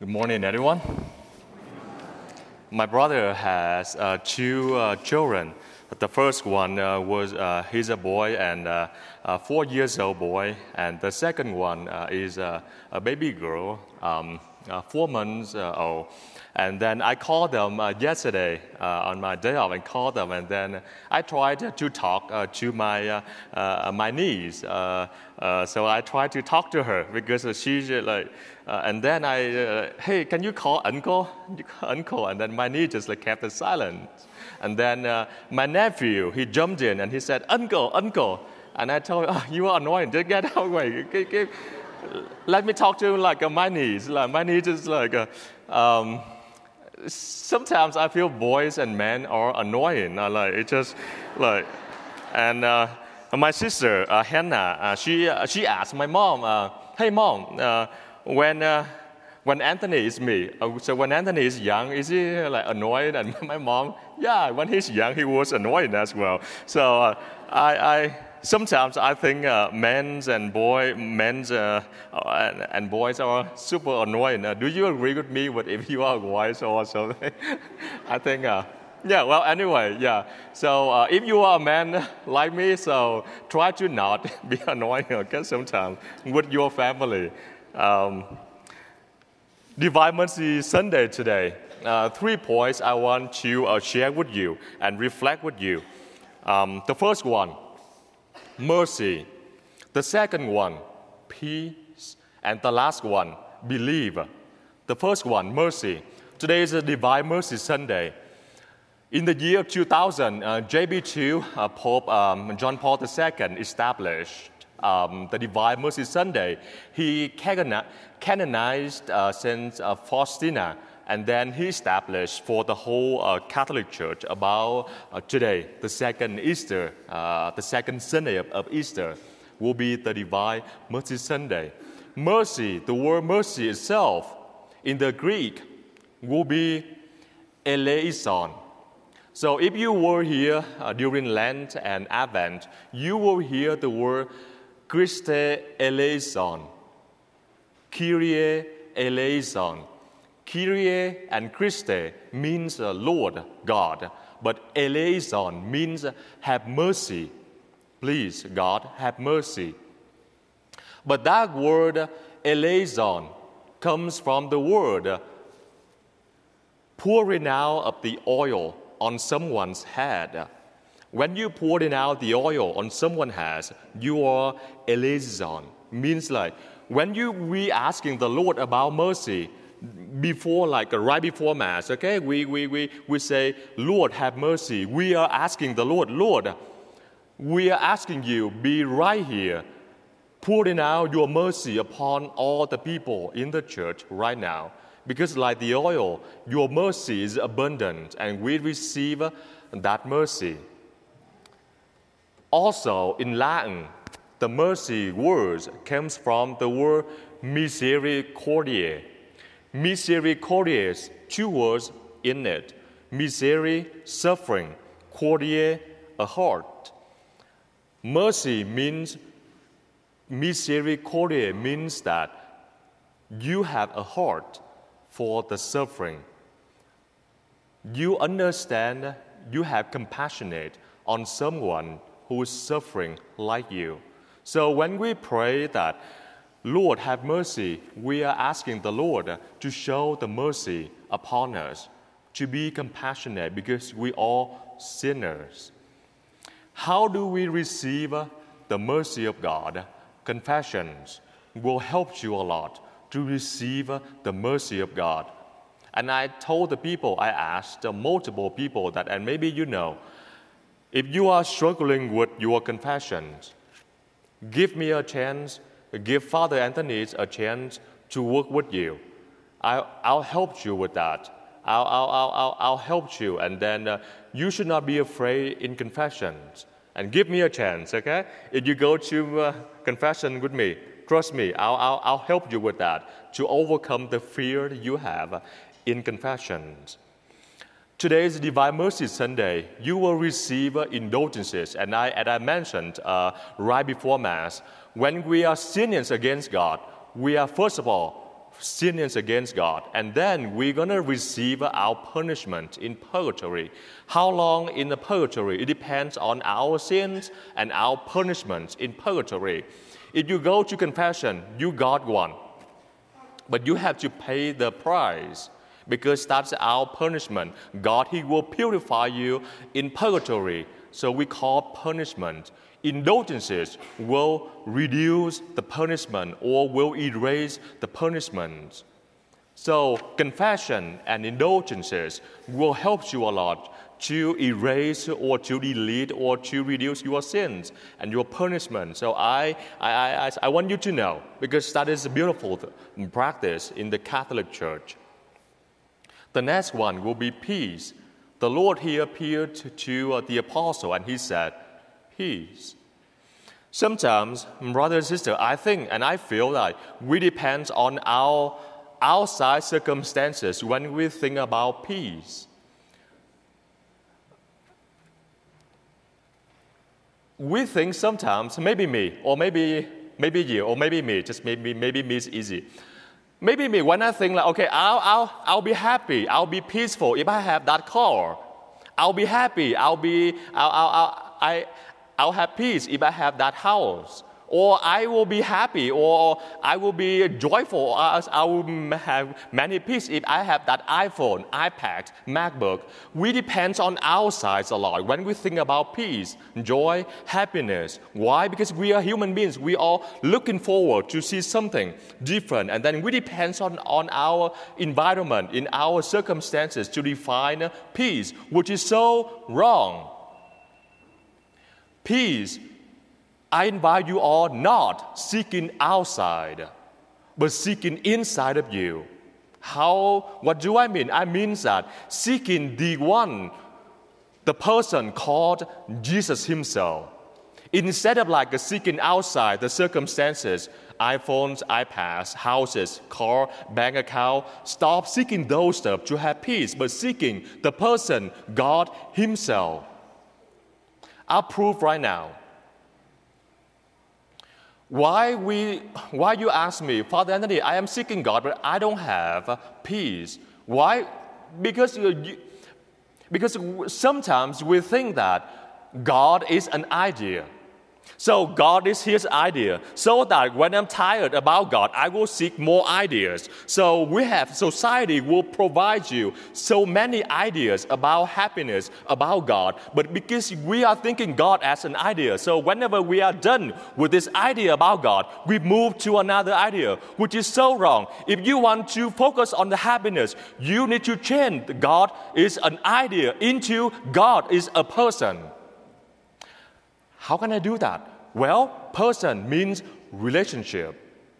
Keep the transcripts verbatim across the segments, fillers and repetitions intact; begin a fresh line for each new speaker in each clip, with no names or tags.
Good morning, everyone. My brother has uh, two uh, children. The first one uh, was uh, he's a boy and uh, a four years old boy, and the second one uh, is uh, a baby girl, um, uh, four months uh, old. And then I called them uh, yesterday uh, on my day off. I called them, and then I tried to talk uh, to my uh, uh, my niece. Uh, uh, so I tried to talk to her because she's uh, like. Uh, and then I, uh, hey, can you call uncle? You call uncle, and then my niece just like kept silent. And then uh, my nephew, he jumped in and he said, "Uncle, uncle," and I told him, oh, "You are annoying. Just get out of the way. Let me talk to like uh, my niece. Like my niece is like." Uh, um, Sometimes I feel boys and men are annoying. Uh, like it's just like, and uh, my sister uh, Hannah, uh, she uh, she asked my mom, uh, "Hey mom, uh, when uh, when Anthony is me, uh, so when Anthony is young, is he uh, like annoying?" And my mom, "Yeah, when he's young, he was annoying as well." So uh, I. I Sometimes I think uh, men and boy, men's uh, and, and boys are super annoying. Uh, do you agree with me? But if you are boys or something, I think, uh, yeah. Well, anyway, yeah. So uh, if you are a man like me, so try to not be annoying. Okay, sometimes with your family. Um, Divine Mercy Sunday today. Uh, three points I want to uh, share with you and reflect with you. Um, the first one. Mercy. The second one, peace. And the last one, believe. The first one, mercy. Today is a Divine Mercy Sunday. In the year two thousand, uh, J B two, uh, Pope um, John Paul the Second established um, the Divine Mercy Sunday. He canonized uh, Saint uh, Faustina, and then he established for the whole uh, Catholic Church about uh, today, the second Easter, uh, the second Sunday of, of Easter, will be the Divine Mercy Sunday. Mercy, the word mercy itself, in the Greek, will be eleison. So if you were here uh, during Lent and Advent, you will hear the word Christe eleison, Kyrie eleison. Kyrie and Christe means uh, Lord God, but eleison means uh, have mercy. Please, God, have mercy. But that word eleison comes from the word uh, pouring out of the oil on someone's head. When you pouring out the oil on someone's head, you are eleison. Means like when you we asking the Lord about mercy. Before, like right before Mass, okay, we, we, we, we say, Lord, have mercy. We are asking the Lord, Lord, we are asking you, be right here, pouring out your mercy upon all the people in the church right now. Because like the oil, your mercy is abundant, and we receive that mercy. Also, in Latin, the mercy words comes from the word misericordiae. Misericordiae, two words in it. Miseri, suffering. Cordiae, a heart. Mercy means, misericordiae means that you have a heart for the suffering. You understand, you have compassionate on someone who is suffering like you. So when we pray that, Lord, have mercy, we are asking the Lord to show the mercy upon us, to be compassionate because we are sinners. How do we receive the mercy of God? Confessions will help you a lot to receive the mercy of God. And I told the people, I asked multiple people that, and maybe you know, if you are struggling with your confessions, give me a chance. Give Father Anthony a chance to work with you. I'll, I'll help you with that. I'll, I'll, I'll, I'll help you. And then uh, you should not be afraid in confessions. And give me a chance, okay? If you go to uh, confession with me, trust me, I'll, I'll, I'll help you with that to overcome the fear you have in confessions. Today is Divine Mercy Sunday. You will receive indulgences. And I, as I mentioned uh, right before Mass, when we are sinning against God, we are first of all sinning against God, and then we're going to receive our punishment in purgatory. How long in the purgatory? It depends on our sins and our punishments in purgatory. If you go to confession, you got one. But you have to pay the price because that's our punishment. God, He will purify you in purgatory. So we call punishment. Indulgences will reduce the punishment or will erase the punishment. So confession and indulgences will help you a lot to erase or to delete or to reduce your sins and your punishment. So I, I, I, I want you to know, because that is a beautiful practice in the Catholic Church. The next one will be peace. The Lord here appeared to the apostle and He said, peace. Sometimes, brother and sister, I think and I feel that we depend on our outside circumstances when we think about peace. We think sometimes, maybe me, or maybe maybe you, or maybe me, just maybe maybe me is easy. Maybe me, when I think like, okay, I'll I'll I'll be happy, I'll be peaceful if I have that car. I'll be happy, I'll be I'll I'll, I'll I I'll have peace if I have that house. Or I will be happy, or I will be joyful, or I will have many peace if I have that iPhone, iPad, MacBook. We depend on outsides a lot when we think about peace, joy, happiness. Why? Because we are human beings. We are looking forward to see something different. And then we depend on, on our environment, in our circumstances to define peace, which is so wrong. Peace, I invite you all not seeking outside, but seeking inside of you. How, what do I mean? I mean that seeking the one, the person called Jesus Himself. Instead of like seeking outside the circumstances, iPhones, iPads, houses, car, bank account, stop seeking those stuff to have peace, but seeking the person, God Himself. I'll prove right now. Why we? Why you ask me, Father Anthony? I am seeking God, but I don't have peace. Why? Because you, because sometimes we think that God is an idea. So God is His idea. So that when I'm tired about God, I will seek more ideas. So we have society will provide you so many ideas about happiness, about God. But because we are thinking God as an idea, so whenever we are done with this idea about God, we move to another idea, which is so wrong. If you want to focus on the happiness, you need to change God is an idea into God is a person. How can I do that? Well, person means relationship.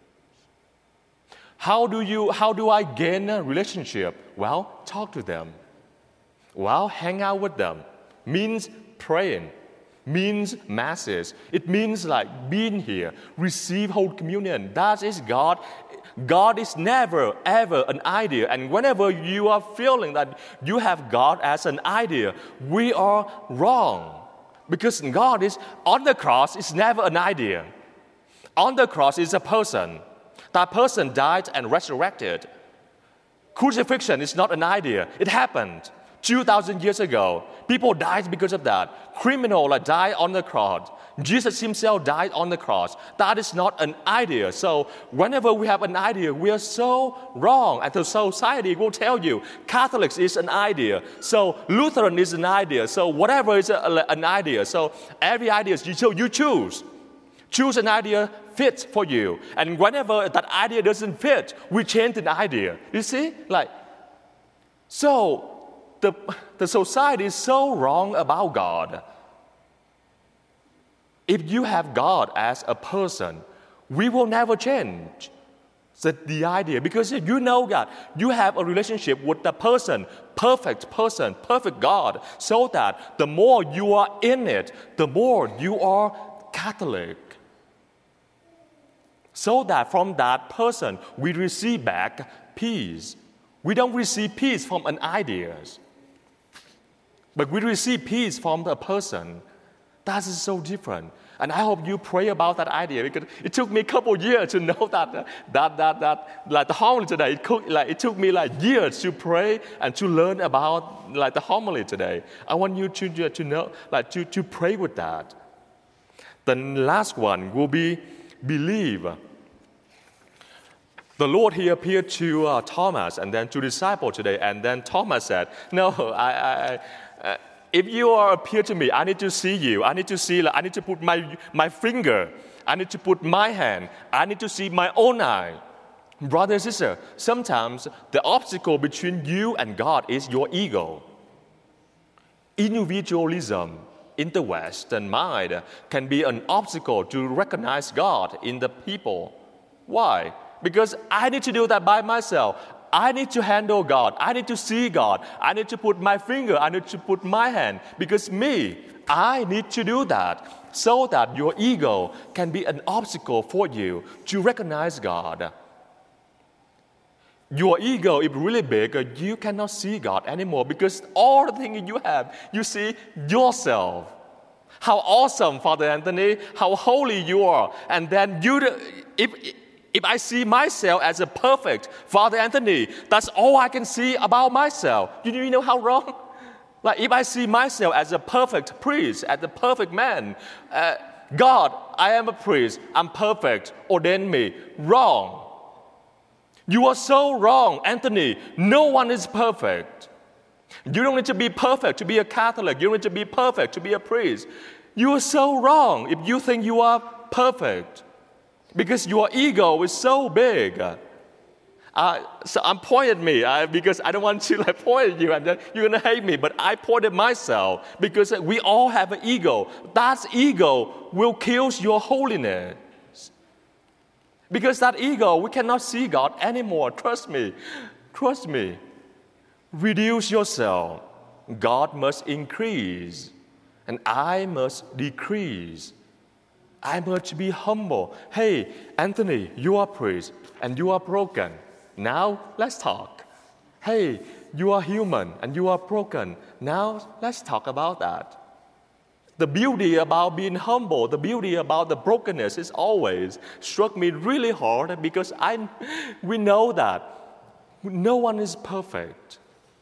How do you, how do I gain a relationship? Well, talk to them. Well, hang out with them. Means praying. Means masses. It means like being here. Receive Holy Communion. That is God. God is never, ever an idea. And whenever you are feeling that you have God as an idea, we are wrong. Because God is, on the cross, is never an idea. On the cross is a person. That person died and resurrected. Crucifixion is not an idea. It happened two thousand years ago. People died because of that. Criminals died on the cross. Jesus Himself died on the cross. That is not an idea. So whenever we have an idea, we are so wrong. And the society will tell you, Catholics is an idea. So Lutheran is an idea. So whatever is a, an idea. So every idea, is, so you choose. Choose an idea fits for you. And whenever that idea doesn't fit, we change the idea. You see? Like, so the, the society is so wrong about God. If you have God as a person, we will never change the, the idea. Because you know God, you have a relationship with the person, perfect person, perfect God, so that the more you are in it, the more you are Catholic. So that from that person, we receive back peace. We don't receive peace from an idea, but we receive peace from the person. That is so different. And I hope you pray about that idea, because it took me a couple years to know that uh, that that that like the homily today. It, could, like, it took me like years to pray and to learn about like the homily today. I want you to to know like to to pray with that. The last one will be believe. The Lord, He appeared to uh, Thomas and then to disciples today, and then Thomas said, "No, I, I, I, if you are appear to me, I need to see you. I need to see. Like, I need to put my my finger. I need to put my hand. I need to see my own eye." Brother and sister, sometimes the obstacle between you and God is your ego. Individualism in the Western mind can be an obstacle to recognize God in the people. Why? Because I need to do that by myself. I need to handle God. I need to see God. I need to put my finger. I need to put my hand. Because me, I need to do that so that your ego can be an obstacle for you to recognize God. Your ego is really big, you cannot see God anymore because all the things you have, you see yourself. How awesome, Father Anthony, how holy you are. And then you, if, if I see myself as a perfect Father Anthony, that's all I can see about myself. You, you know how wrong? Like if I see myself as a perfect priest, as a perfect man, uh, God, I am a priest, I'm perfect, ordain me. Wrong. You are so wrong, Anthony. No one is perfect. You don't need to be perfect to be a Catholic. You don't need to be perfect to be a priest. You are so wrong if you think you are perfect, because your ego is so big. Uh, so I'm pointing at me uh, because I don't want to like point at you and then you're gonna hate me. But I pointed myself because we all have an ego. That ego will kill your holiness. Because that ego, we cannot see God anymore. Trust me. Trust me. Reduce yourself. God must increase. And I must decrease. I must be humble. Hey, Anthony, you are priest and you are broken. Now, let's talk. Hey, you are human and you are broken. Now, let's talk about that. The beauty about being humble, the beauty about the brokenness is always struck me really hard because I, we know that no one is perfect.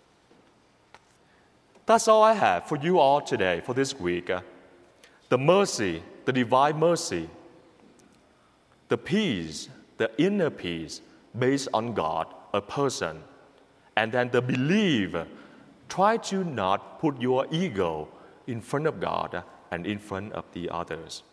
That's all I have for you all today, for this week. The mercy, the divine mercy, the peace, the inner peace based on God, a person, and then the belief. Try to not put your ego in front of God and in front of the others.